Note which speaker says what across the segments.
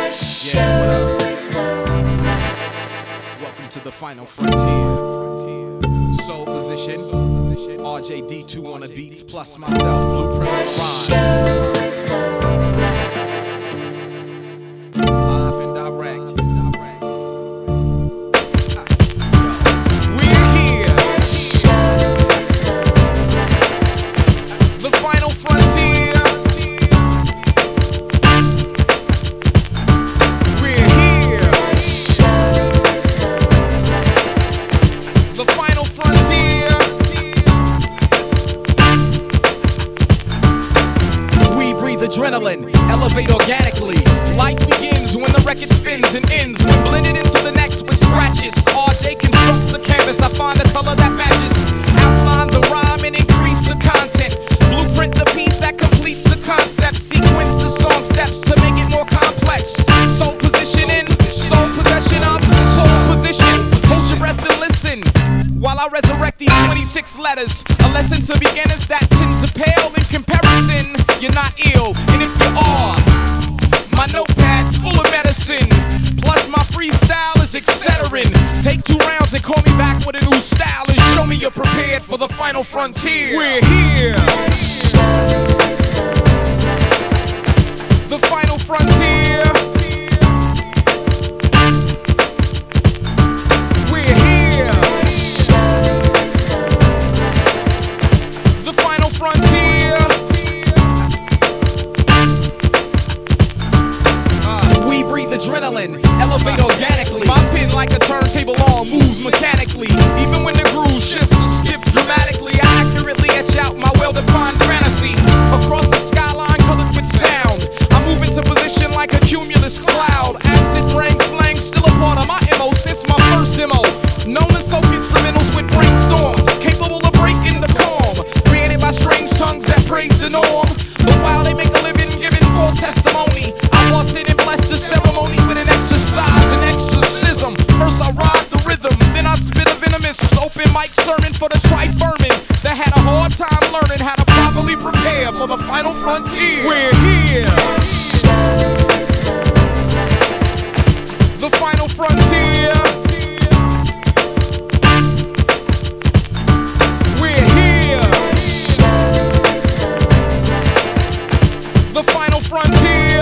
Speaker 1: Yeah, what up? Welcome to the final frontier. Soul position, RJD2 on the beats, plus myself, Blueprint Rhymes. Live and direct. We're here. The final frontier. Adrenaline, elevate organically. Life begins when the record spins and ends. Blended into the next with scratches. RJ constructs the canvas. I find the color that matches. Outline the rhyme and increase the content. Blueprint the piece that completes the concept. Sequence the song steps to make it more complex. Soul positioning, soul possession of soul position. Hold your breath and listen while I resurrect these 26 letters. A lesson to beginners that tend to pale in comparison. You're not ill, and if you are, my notepad's full of medicine. Plus my freestyle is etc. Take 2 rounds and call me back with a new style and show me you're prepared for the final frontier. We're here. The final frontier. We're here. The final frontier. Adrenaline, elevate organically. My pen like a turntable arm moves mechanically. Even when the groove shifts or skips dramatically, I accurately etch out my well-defined fantasy. Across the skyline colored with sound, I move into position like a cumulus cloud. Acid rain slang still a part of my MO since my first demo. Known as soap instrumentals with brainstorms, capable of breaking the calm. Created by strange tongues that praise the norm. But while they make a living giving false testimony, I was sitting blessed the ceremony with an exercise and exorcism. First I ride the rhythm, then I spit a venomous open mic sermon for the tri-vermin that had a hard time learning how to properly prepare for the final frontier. We're here. The final frontier. We're here. The final frontier.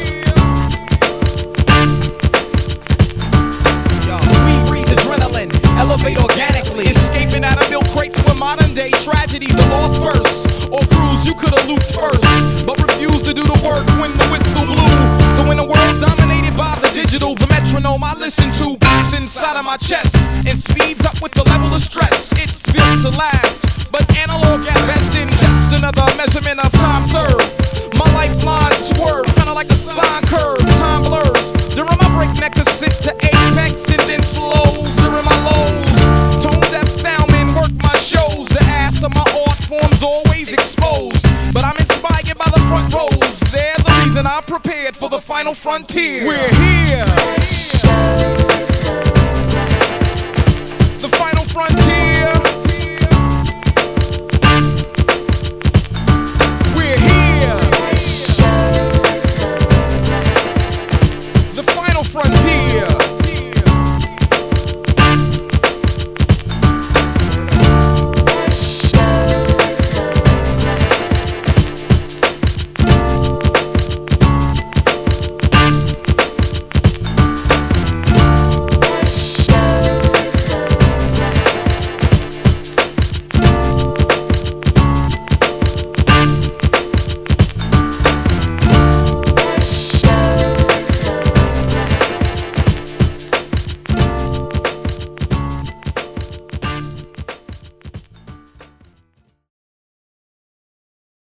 Speaker 1: Elevate organically, escaping out of milk crates where modern day tragedies are lost first. Or crews you could've looped first, but refused to do the work when the whistle blew. So in a world dominated by the digital, the metronome I listen to beats inside of my chest and speeds up with the level of stress. It's built to last, but analog at best in just another measurement of time served. My lifeline swerve, kinda like a sine curve. Time blurs during my breakneck ascent to apex and then slows during my lows. Tone deaf soundmen work my shows. The ass of my art form's always exposed, but I'm inspired by the front rows. They're the reason I'm prepared for the final frontier. We're here. The final frontier.